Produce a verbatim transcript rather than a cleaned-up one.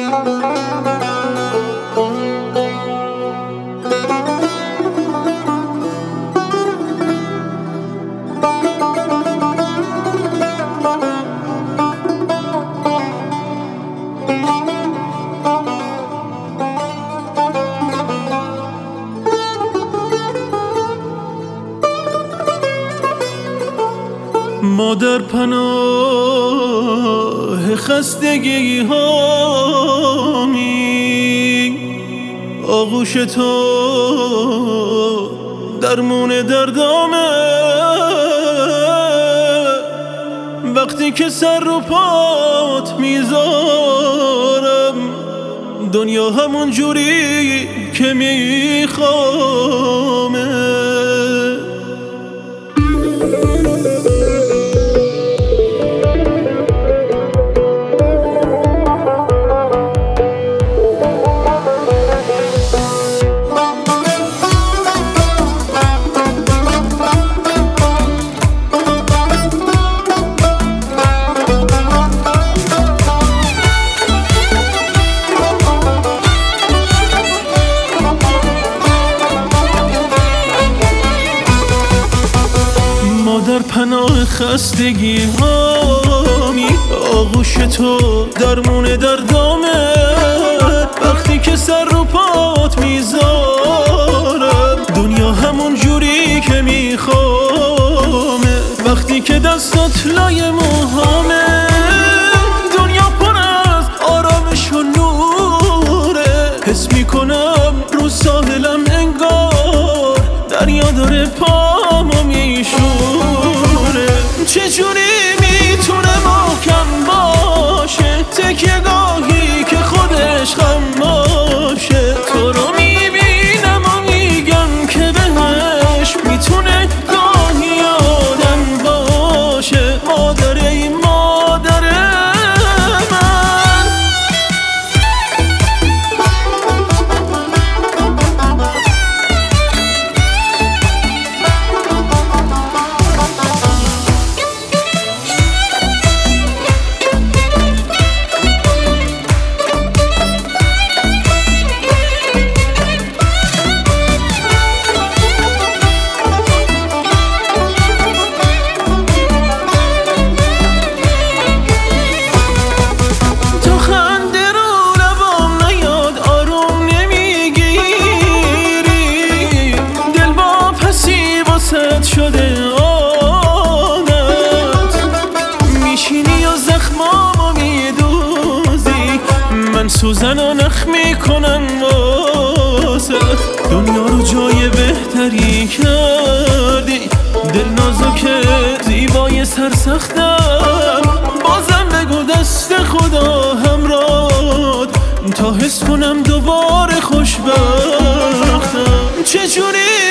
ما در پناه خستگی هامی، آغوش تو درمون دردامه. وقتی که سر رو پات میذارم دنیا همون جوری که میخوامه. در پناه خستگی هامی، آغوش تو درمون دردامه. وقتی که سر رو پات میذارم دنیا همون جوری که میخوامه. وقتی که دستات لای موهامه دنیا پر از آرامش و نوره. حس میکنم رو ساحلم انگار دریا داره پامو میشوره. چجوری میتونه محکم باشه تکیه گاهی که خودش خم باشه؟ تو رو میبینم و میگم که بهش میتونه گاهی آدم باشه. مادر ای مادر من، شده عادت میشینی و زخمامو میدوزی. من سوزن و نخ میکنم واسه دنیا رو جای بهتری کردی. دل نازکه زیبای سرسختم، بازم بگو دست خدا همراه تا حس کنم دوباره خوشبختم. چجوری